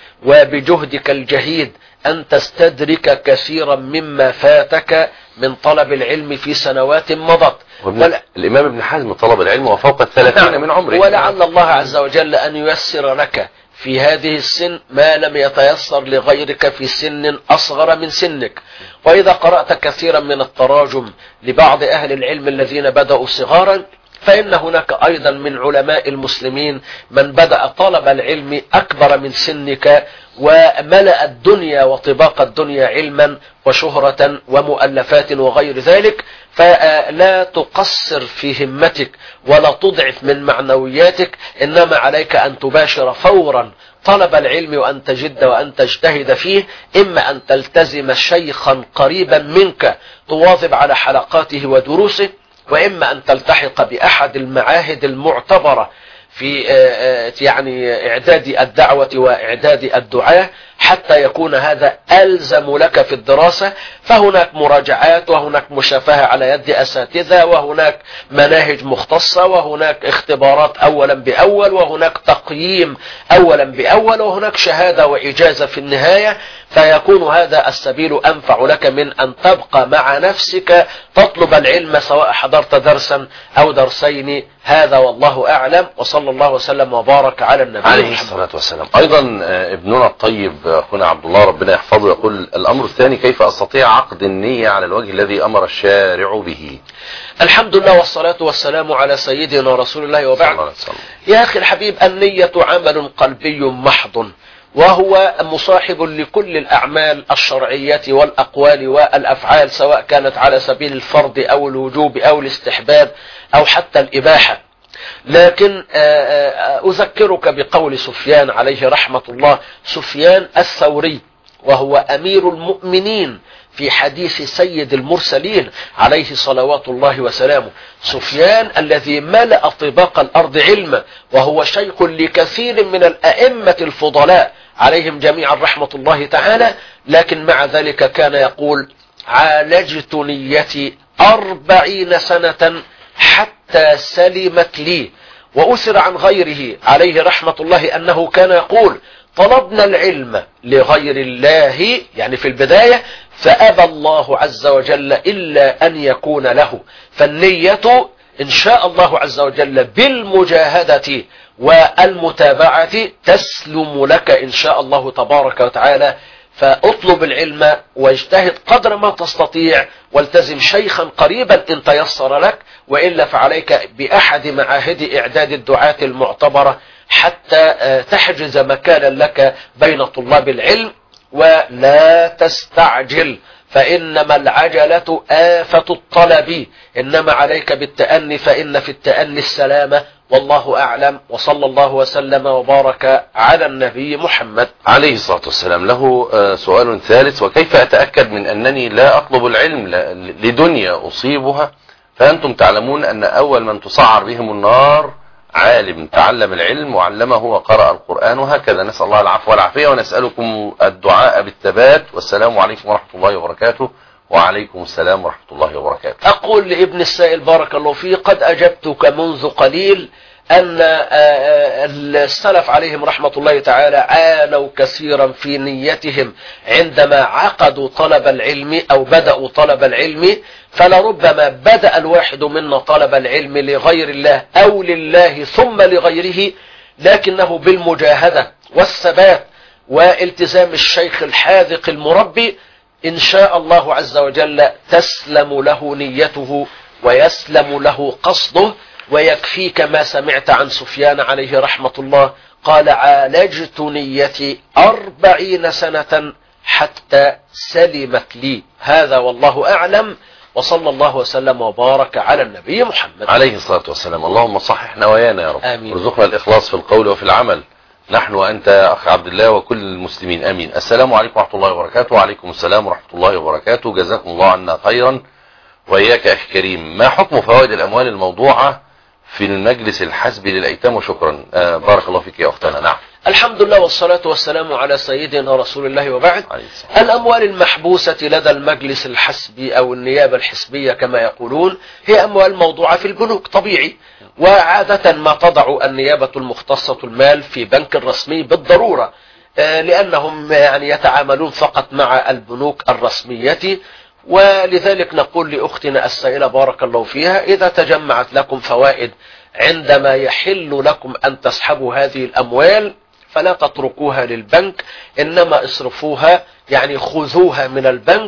وبجهدك الجهيد أن تستدرك كثيرا مما فاتك من طلب العلم في سنوات مضت. ولا... الإمام ابن حزم طلب العلم وفوق الثلاثين من عمره، ولعل الله عز وجل أن ييسر لك في هذه السن ما لم يتيسر لغيرك في سن أصغر من سنك. وإذا قرأت كثيرا من التراجم لبعض أهل العلم الذين بدأوا صغارا، فإن هناك أيضا من علماء المسلمين من بدأ طلب العلم أكبر من سنك وملأ الدنيا وطباق الدنيا علما وشهرة ومؤلفات وغير ذلك، فلا تقصر في همتك ولا تضعف من معنوياتك، إنما عليك أن تباشر فورا طلب العلم وأن تجد وأن تجتهد فيه، إما أن تلتزم شيخا قريبا منك تواظب على حلقاته ودروسه، وإما أن تلتحق بأحد المعاهد المعتبرة في يعني إعداد الدعوة وإعداد الدعاة حتى يكون هذا ألزم لك في الدراسة. فهناك مراجعات وهناك مشافهة على يد أساتذة وهناك مناهج مختصة وهناك اختبارات أولا بأول وهناك تقييم أولا بأول وهناك شهادة وإجازة في النهاية، فيكون هذا السبيل أنفع لك من أن تبقى مع نفسك تطلب العلم سواء حضرت درسا أو درسين. هذا والله أعلم، وصلى الله وسلم وبارك على النبي عليه الصلاة والسلام. أيضا ابننا الطيب أخونا عبد الله ربنا يحفظه يقول: الأمر الثاني، كيف أستطيع عقد النية على الوجه الذي أمر الشارع به؟ الحمد لله والصلاة والسلام على سيدنا رسول الله وبعد. يا أخي الحبيب، النية عمل قلبي محض، وهو مصاحب لكل الأعمال الشرعية والأقوال والأفعال، سواء كانت على سبيل الفرض أو الوجوب أو الاستحباب أو حتى الإباحة. لكن أذكرك بقول سفيان عليه رحمة الله، سفيان الثوري وهو أمير المؤمنين في حديث سيد المرسلين عليه صلوات الله وسلامه، سفيان الذي ملأ طباق الأرض علما، وهو شيخ لكثير من الأئمة الفضلاء عليهم جميعا رحمة الله تعالى، لكن مع ذلك كان يقول: عالجت نيتي أربعين سنة حتى سلمت لي. وأثر عن غيره عليه رحمة الله أنه كان يقول: طلبنا العلم لغير الله، يعني في البداية، فأبى الله عز وجل إلا أن يكون له. فالنية إن شاء الله عز وجل بالمجاهدة والمتابعة تسلم لك إن شاء الله تبارك وتعالى. فاطلب العلم واجتهد قدر ما تستطيع، والتزم شيخا قريبا إن تيسر لك، وإلا فعليك بأحد معاهد إعداد الدعاة المعتبرة حتى تحجز مكانا لك بين طلاب العلم. ولا تستعجل، فإنما العجلة آفة الطلب، إنما عليك بالتأني، فإن في التأني السلامة. والله أعلم، وصلى الله وسلم وبارك على النبي محمد عليه الصلاة والسلام. له سؤال ثالث: وكيف أتأكد من أنني لا أطلب العلم لدنيا أصيبها؟ فأنتم تعلمون أن أول من تصعر بهم النار عالم تعلم العلم وعلمه وقرأ القرآن، وهكذا. نسأل الله العفو والعافية، ونسألكم الدعاء بالثبات. والسلام عليكم ورحمة الله وبركاته. وعليكم السلام ورحمة الله وبركاته. أقول لابن السائل بارك الله فيه: قد أجبتك منذ قليل أن السلف عليهم رحمة الله تعالى عانوا كثيرا في نيتهم عندما عقدوا طلب العلم أو بدأوا طلب العلم، فلربما بدأ الواحد منا طلب العلم لغير الله أو لله ثم لغيره، لكنه بالمجاهدة والثبات والتزام الشيخ الحاذق المربي إن شاء الله عز وجل تسلم له نيته ويسلم له قصده. ويكفيك ما سمعت عن سفيان عليه رحمة الله قال: عالجت نيتي أربعين سنة حتى سلمت لي. هذا والله أعلم، وصلى الله وسلم وبارك على النبي محمد عليه الصلاة والسلام. اللهم صحح نوايانا يا رب، آمين. ارزقنا الإخلاص في القول وفي العمل، نحن وأنت يا أخي عبد الله وكل المسلمين، آمين. السلام عليكم ورحمة الله وبركاته. وعليكم السلام ورحمة الله وبركاته. جزاكم الله عنا خيرا وإياك أخي كريم. ما حكم فوائد الأموال الموضوعة في المجلس الحسبي للأيتام؟ وشكرا. آه بارك الله فيك يا أختنا. نعم، الحمد لله والصلاة والسلام على سيدنا رسول الله وبعد. الأموال المحبوسة لدى المجلس الحسبي أو النيابة الحسبية كما يقولون هي أموال موضوعة في البنوك طبيعي، وعادة ما تضع النيابة المختصة المال في بنك رسمي بالضرورة، لأنهم يعني يتعاملون فقط مع البنوك الرسمية. ولذلك نقول لأختنا السائلة بارك الله فيها: إذا تجمعت لكم فوائد عندما يحل لكم أن تسحبوا هذه الأموال فلا تتركوها للبنك، إنما اصرفوها، يعني خذوها من البنك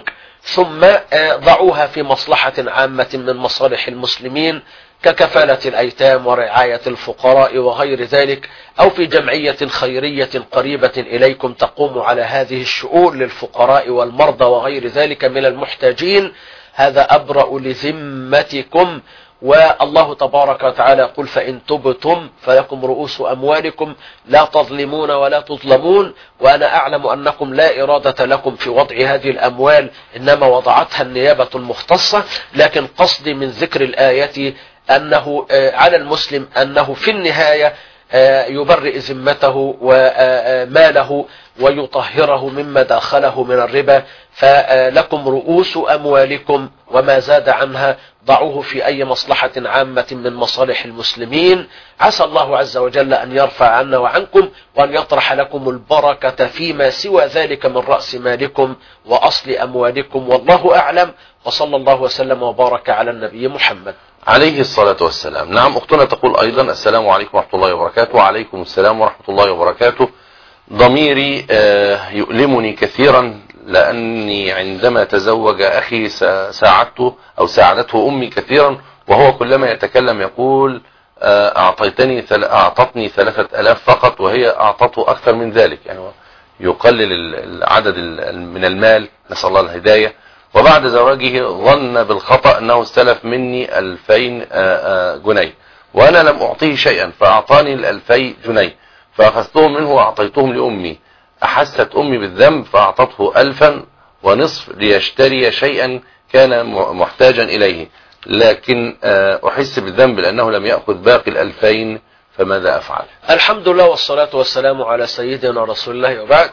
ثم ضعوها في مصلحة عامة من مصالح المسلمين ككفالة الأيتام ورعاية الفقراء وغير ذلك، أو في جمعية خيرية قريبة إليكم تقوم على هذه الشؤون للفقراء والمرضى وغير ذلك من المحتاجين. هذا أبرأ لذمتكم. والله تبارك وتعالى يقول: فإن تبتم فلكم رؤوس أموالكم لا تظلمون ولا تظلمون. وأنا أعلم أنكم لا إرادة لكم في وضع هذه الأموال، إنما وضعتها النيابة المختصة، لكن قصدي من ذكر الآية أنه على المسلم أنه في النهاية يبرئ ذمته وماله ويطهره مما داخله من الربا. فلكم رؤوس أموالكم وما زاد عنها ضعوه في أي مصلحة عامة من مصالح المسلمين. عسى الله عز وجل أن يرفع عنا وعنكم وأن يطرح لكم البركة فيما سوى ذلك من رأس مالكم وأصل أموالكم، والله أعلم. وصلى الله وسلم وبارك على النبي محمد عليه الصلاة والسلام. نعم، أختنا تقول أيضا: السلام عليكم ورحمة الله وبركاته. وعليكم السلام ورحمة الله وبركاته. ضميري يؤلمني كثيرا لأني عندما تزوج أخي ساعدته أو ساعدته أمي كثيرا، وهو كلما يتكلم يقول: أعطيتني أعطتني ثلاثة ألاف فقط، وهي أعطته أكثر من ذلك. يعني يقلل العدد من المال، نسأل الله الهداية. وبعد زواجه ظن بالخطأ أنه استلف مني ألفين جنيه، وأنا لم أعطيه شيئا، فأعطاني الألفي جنيه، فأخذتهم منه وأعطيتهم لأمي. أحست أمي بالذنب فأعطته ألفا ونصف ليشتري شيئا كان محتاجا إليه، لكن أحس بالذنب لأنه لم يأخذ باقي الألفين، فماذا أفعل؟ الحمد لله والصلاة والسلام على سيدنا رسول الله، وبعد.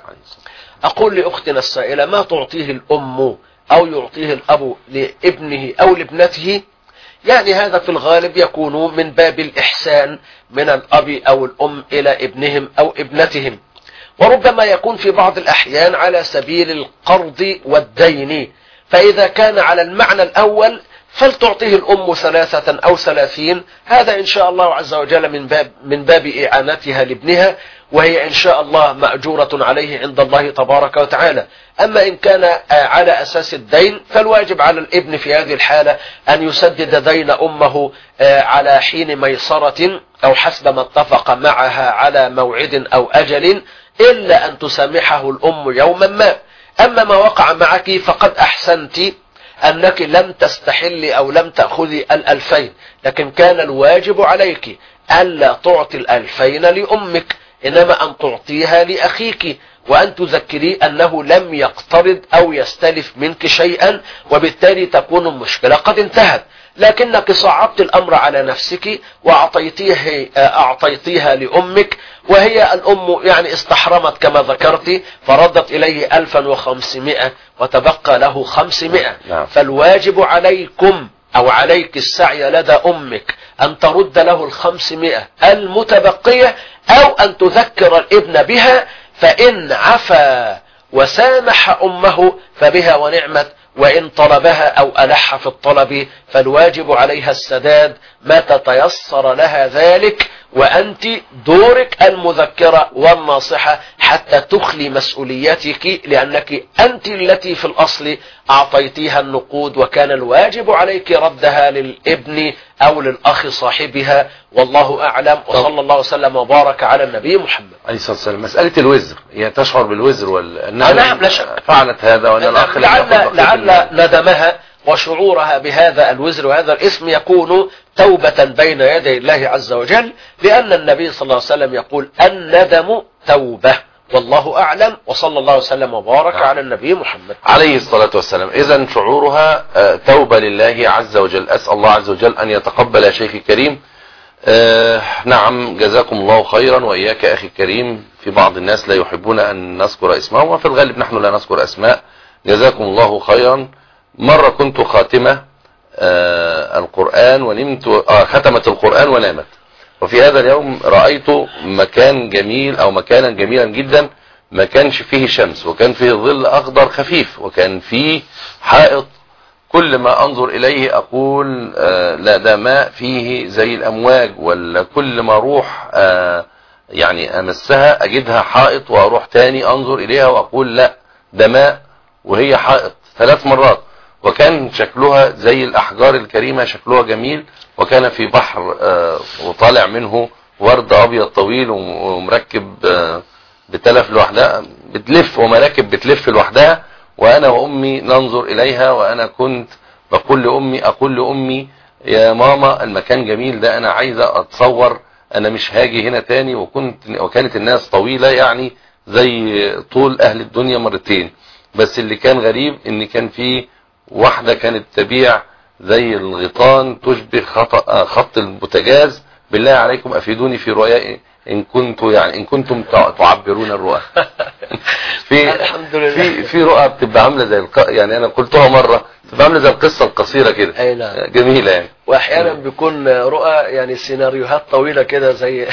أقول لأختنا السائلة: ما تعطيه الأم أو يعطيه الأب لابنه أو لابنته، يعني هذا في الغالب يكون من باب الإحسان من الأب أو الأم إلى ابنهم أو ابنتهم، وربما يكون في بعض الأحيان على سبيل القرض والدين. فإذا كان على المعنى الأول فلتعطيه الأم ثلاثة أو ثلاثين، هذا إن شاء الله عز وجل من باب من باب إعانتها لابنها، وهي إن شاء الله مأجورة عليه عند الله تبارك وتعالى. أما إن كان على أساس الدين فالواجب على الابن في هذه الحالة أن يسدد دين أمه على حين ميسرة أو حسب ما اتفق معها على موعد أو أجل، إلا أن تسامحه الأم يوما ما. أما ما وقع معك فقد أحسنت أنك لم تستحلي أو لم تأخذي الألفين، لكن كان الواجب عليك ألا تعطي الألفين لأمك، إنما أن تعطيها لأخيك، وأن تذكري أنه لم يقترض أو يستلف منك شيئا، وبالتالي تكون المشكلة قد انتهت. لكنك صعبت الأمر على نفسك وأعطيتيه أعطيتيها لأمك، وهي الأم يعني استحرمت كما ذكرت، فردت إليه ألفا وخمسمائة وتبقى له خمسمائة. فالواجب عليكم أو عليك السعي لدى أمك أن ترد له الخمسمائة المتبقية، أو أن تذكر الابن بها، فإن عفا وسامح أمه فبها ونعمت، وإن طلبها أو ألح في الطلب فالواجب عليها السداد ما تتيسر لها ذلك، وأنت دورك المذكرة والناصحة حتى تخلي مسؤوليتك، لأنك أنت التي في الأصل أعطيتيها النقود، وكان الواجب عليك ردها للابن أو للأخ صاحبها، والله أعلم. وصلى الله وسلم وبارك على النبي محمد عليه الصلاة والسلام. مسألة الوزر، هي تشعر بالوزر وأنها نعم لا شك فعلت هذا، وأن الأخ لعل, لعل ندمها وشعورها بهذا الوزر وهذا الاسم يكون توبة بين يدي الله عز وجل، لأن النبي صلى الله عليه وسلم يقول: الندم توبة، والله أعلم. وصلى الله وسلم وبارك على النبي محمد عليه الصلاة والسلام. إذن شعورها توبة لله عز وجل. أسأل الله عز وجل أن يتقبل يا شيخي الكريم. آه نعم، جزاكم الله خيرا وإياك أخي الكريم. في بعض الناس لا يحبون أن نذكر اسمهم، وفي الغالب نحن لا نذكر أسماء. جزاكم الله خيرا. مرة كنت خاتمة آه القرآن ونمت، آه ختمت القرآن ونامت، وفي هذا اليوم رأيت مكان جميل أو مكانا جميلا جدا، ما كانش فيه شمس، وكان فيه ظل أخضر خفيف، وكان فيه حائط كل ما أنظر إليه أقول آه لا ده ماء فيه زي الأمواج، ولا كل ما أروح آه يعني أمسها أجدها حائط، وأروح تاني أنظر إليها وأقول لا ده ماء وهي حائط. ثلاث مرات، وكان شكلها زي الأحجار الكريمة، شكلها جميل، وكان في بحر آه وطالع منه ورد أبيض طويل ومركب آه بتلف لوحدها، بتلف ومراكب بتلف لوحدها، وأنا وأمي ننظر إليها، وأنا كنت بقول لأمي أقول لأمي يا ماما المكان جميل ده، أنا عايزة أتصور، أنا مش هاجي هنا تاني. وكنت وكانت الناس طويلة يعني زي طول أهل الدنيا مرتين، بس اللي كان غريب إن كان في واحدة كانت تبيع زي الغيطان تشبه خط, خط البوتاجاز. بالله عليكم أفيدوني في رؤيا إن كنتم يعني إن كنتم تعبرون الرؤى. في الحمد لله. في في رؤى بتبقى عاملة زي الق... يعني أنا قلتها مرة، بتبقى عاملة زي القصة القصيرة كده. أي نعم. جميلة يعني. وأحيانا بيكون رؤى يعني سيناريوهات طويلة كده زي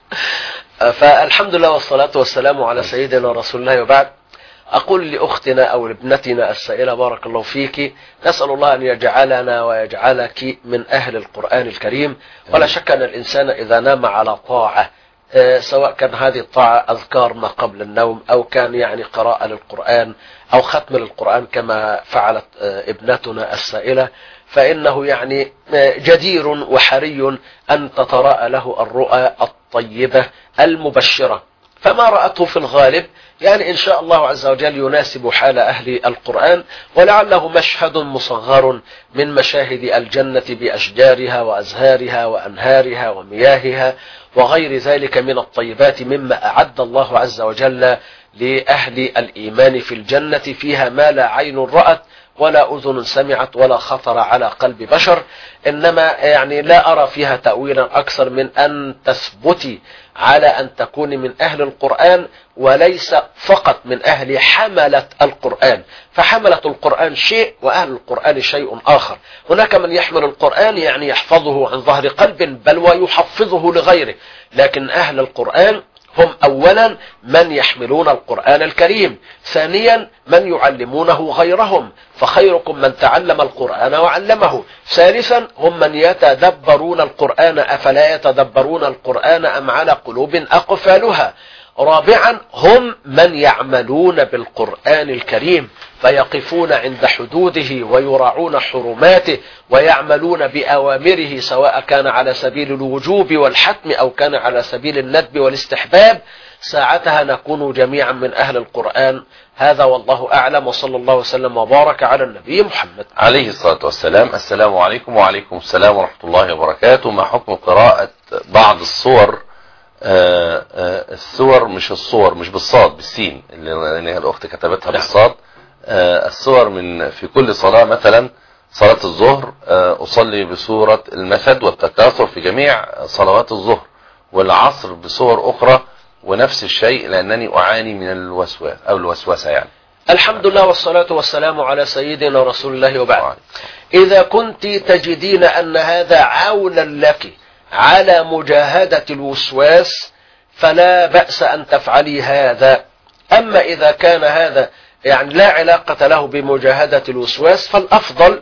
فالحمد لله والصلاة والسلام على سيدنا رسول الله. وبعد، أقول لأختنا أو لابنتنا السائلة بارك الله فيك، نسأل الله أن يجعلنا ويجعلك من أهل القرآن الكريم. ولا شك أن الإنسان إذا نام على طاعة، سواء كان هذه الطاعة أذكار ما قبل النوم، أو كان يعني قراءة للقرآن أو ختم للقرآن كما فعلت ابنتنا السائلة، فإنه يعني جدير وحري أن تتراءى له الرؤى الطيبة المبشرة. فما رأته في الغالب يعني إن شاء الله عز وجل يناسب حال أهل القرآن، ولعله مشهد مصغر من مشاهد الجنة بأشجارها وأزهارها وأنهارها ومياهها وغير ذلك من الطيبات مما أعد الله عز وجل لأهل الإيمان في الجنة، فيها ما لا عين رأت ولا أذن سمعت ولا خطر على قلب بشر. إنما يعني لا أرى فيها تأويلا أكثر من أن تثبتي على أن تكوني من أهل القرآن، وليس فقط من أهل حملة القرآن. فحملة القرآن شيء وأهل القرآن شيء آخر. هناك من يحمل القرآن يعني يحفظه عن ظهر قلب بل ويحفظه لغيره، لكن أهل القرآن هم أولا من يحملون القرآن الكريم، ثانيا من يعلمونه غيرهم، فخيركم من تعلم القرآن وعلمه، ثالثا هم من يتدبرون القرآن، أفلا يتدبرون القرآن أم على قلوب أقفالها، رابعا هم من يعملون بالقرآن الكريم فيقفون عند حدوده ويراعون حرماته ويعملون بأوامره، سواء كان على سبيل الوجوب والحتم أو كان على سبيل الندب والاستحباب. ساعتها نكون جميعا من أهل القرآن. هذا والله أعلم، وصلى الله وسلم وبارك على النبي محمد عليه الصلاة والسلام. السلام عليكم. وعليكم السلام ورحمة الله وبركاته. ما حكم قراءة بعض الصور، آآ آآ الصور مش الصور مش بالصاد، بالسين، اللي الأخت كتبتها بالصاد. الصور من في كل صلاة، مثلا صلاة الظهر أصلي بسورة المسد والتكاثر في جميع صلوات الظهر، والعصر بصور أخرى، ونفس الشيء لأنني أعاني من الوسواس أو الوسوسة يعني. الحمد لله والصلاة والسلام على سيدنا رسول الله. وبعد، إذا كنت تجدين أن هذا عونا لك على مجاهدة الوسواس فلا بأس أن تفعلي هذا. أما إذا كان هذا يعني لا علاقة له بمجاهدة الوسواس، فالأفضل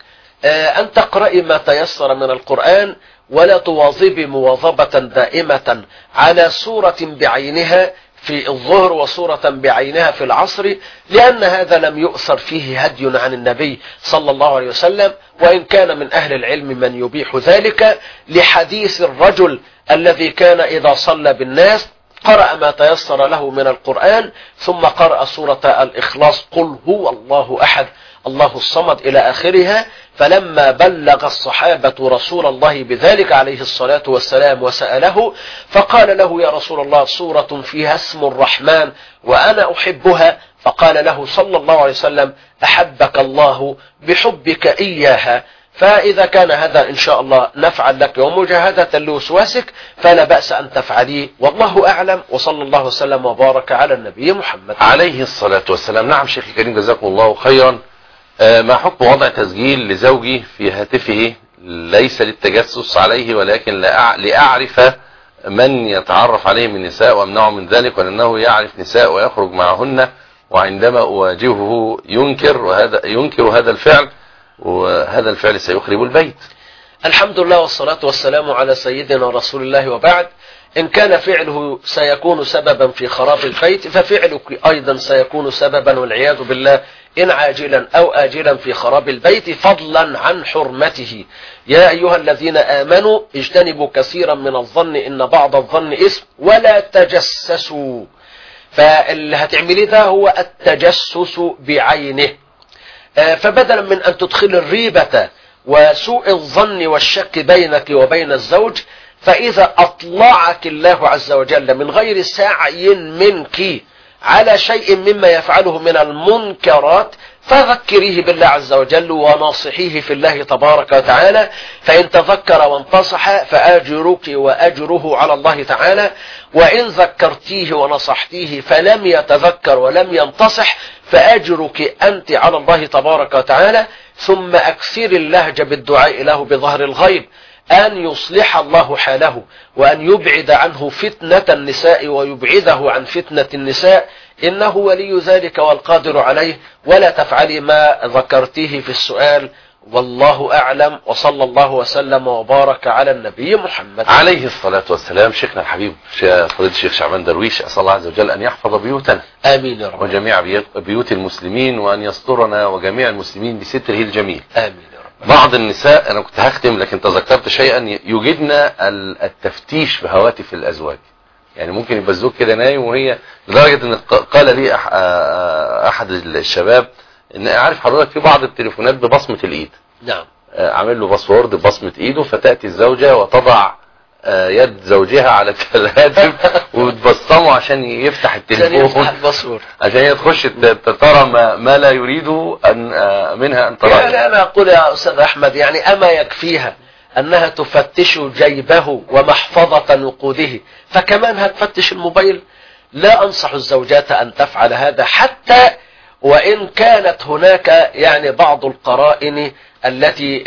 أن تقرأي ما تيسر من القرآن، ولا تواظبي مواظبة دائمة على سورة بعينها في الظهر وسورة بعينها في العصر، لأن هذا لم يؤثر فيه هدي عن النبي صلى الله عليه وسلم، وإن كان من أهل العلم من يبيح ذلك، لحديث الرجل الذي كان إذا صلى بالناس قرأ ما تيسر له من القرآن ثم قرأ سورة الإخلاص، قل هو الله أحد الله الصمد إلى آخرها. فلما بلغ الصحابة رسول الله بذلك عليه الصلاة والسلام وسأله، فقال له يا رسول الله سورة فيها اسم الرحمن وأنا أحبها، فقال له صلى الله عليه وسلم أحبك الله بحبك إياها. فإذا كان هذا إن شاء الله نفعل لك ومجاهدة لوسواسك فلا بأس أن تفعليه، والله أعلم، وصلى الله وسلم وبارك على النبي محمد عليه الصلاة والسلام. نعم شيخ الكريم جزاكم الله خيرا. ما حكم وضع تسجيل لزوجي في هاتفه ليس للتجسس عليه، ولكن لأعرف من يتعرف عليه من نساء وأمنعه من ذلك، ولأنه يعرف نساء ويخرج معهن، وعندما أواجهه ينكر وهذا ينكر هذا الفعل، وهذا الفعل سيخرب البيت. الحمد لله والصلاة والسلام على سيدنا رسول الله. وبعد، إن كان فعله سيكون سببا في خراب البيت ففعلك أيضا سيكون سببا والعياذ بالله إن عاجلا أو آجلا في خراب البيت فضلا عن حرمته. يا أيها الذين آمنوا اجتنبوا كثيرا من الظن إن بعض الظن إثم ولا تجسسوا. فاللي هتعمليه ده هو التجسس بعينه. فبدلا من أن تدخل الريبة وسوء الظن والشك بينك وبين الزوج، فإذا أطلعك الله عز وجل من غير سعي منك على شيء مما يفعله من المنكرات فذكريه بالله عز وجل وناصحيه في الله تبارك وتعالى، فإن تذكر وانتصح فأجرك وأجره على الله تعالى، وإن ذكرتيه ونصحتيه فلم يتذكر ولم ينتصح فأجرك أنت على الله تبارك وتعالى. ثم أكثر اللهج بالدعاء له بظهر الغيب أن يصلح الله حاله وأن يبعد عنه فتنة النساء ويبعده عن فتنة النساء، إنه ولي ذلك والقادر عليه. ولا تفعلي ما ذكرتيه في السؤال، والله أعلم، وصلى الله وسلم وبارك على النبي محمد عليه الصلاة والسلام. شيخنا الحبيب فضيلة الشيخ شعبان درويش، أسأل الله عز وجل أن يحفظ بيوتنا آمين يا رب وجميع بيوت المسلمين، وأن يسترنا وجميع المسلمين بستره الجميل. آمين يا رب. بعض النساء، أنا كنت هختم لكن تذكرت شيئا، يجدنا التفتيش بهواتف الأزواج. يعني ممكن يبقى الزوج كده نايم وهي، لدرجة ان قال لي احد الشباب ان عارف حضرتك في بعض التليفونات ببصمة الايد، نعم، عامل له باسورد ببصمة ايده، فتأتي الزوجة وتضع يد زوجها على الهاتف وتبصمه عشان يفتح التليفون، عشان هي تخش ترى ما, ما لا يريد ان منها ان ترى. يعني انا اقول يا استاذ احمد، يعني اما يكفيها انها تفتش جيبه ومحفظة نقوده، فكمان هتفتش الموبايل؟ لا انصح الزوجات ان تفعل هذا، حتى وان كانت هناك يعني بعض القرائن التي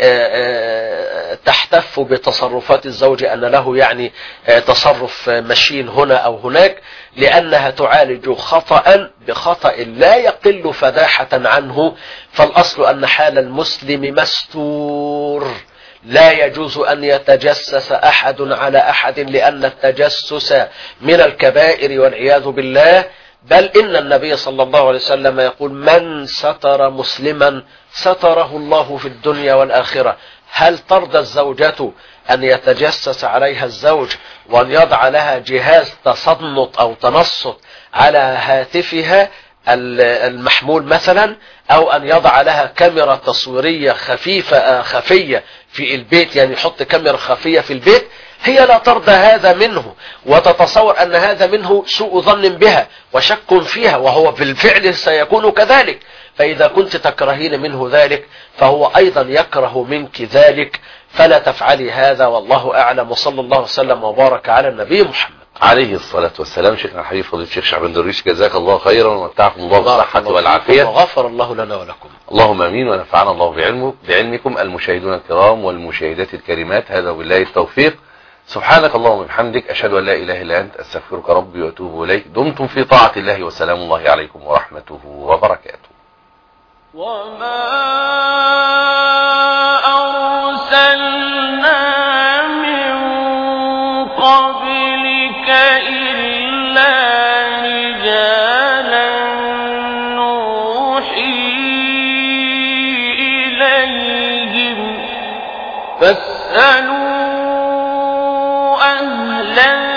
تحتف بتصرفات الزوج ان له يعني تصرف مشين هنا او هناك، لانها تعالج خطأ بخطأ لا يقل فداحة عنه. فالاصل ان حال المسلم مستور، لا يجوز أن يتجسس أحد على أحد، لأن التجسس من الكبائر والعياذ بالله. بل إن النبي صلى الله عليه وسلم يقول: من ستر مسلما ستره الله في الدنيا والآخرة. هل ترضى الزوجة أن يتجسس عليها الزوج وأن يضع لها جهاز تصنت أو تنصت على هاتفها المحمول مثلا، أو أن يضع لها كاميرا تصويرية خفيفة خفية في البيت، يعني يحط كاميرا خفية في البيت؟ هي لا ترضى هذا منه، وتتصور أن هذا منه سوء ظن بها وشك فيها، وهو بالفعل سيكون كذلك. فإذا كنت تكرهين منه ذلك فهو أيضا يكره منك ذلك، فلا تفعلي هذا، والله أعلم، وصلى الله وسلم وبارك على النبي محمد عليه الصلاة والسلام. شيخنا الحبيب فضيلة الشيخ شعبان درويش، جزاك الله خيرا ومتعكم الله بالصحة والعافية، وغفر الله لنا ولكم. اللهم امين، ونفعنا الله بعلمه بعلمكم. المشاهدون الكرام والمشاهدات الكريمات، هذا بالله التوفيق. سبحانك اللهم وبحمدك، أشهد أن لا إله إلا أنت، أستغفرك ربي وأتوب إليك. دمتم في طاعة الله، وسلام الله عليكم ورحمته وبركاته. وما أرسلنا من قبلك إلا رجالا نوحي إليهم فاسألوا أهل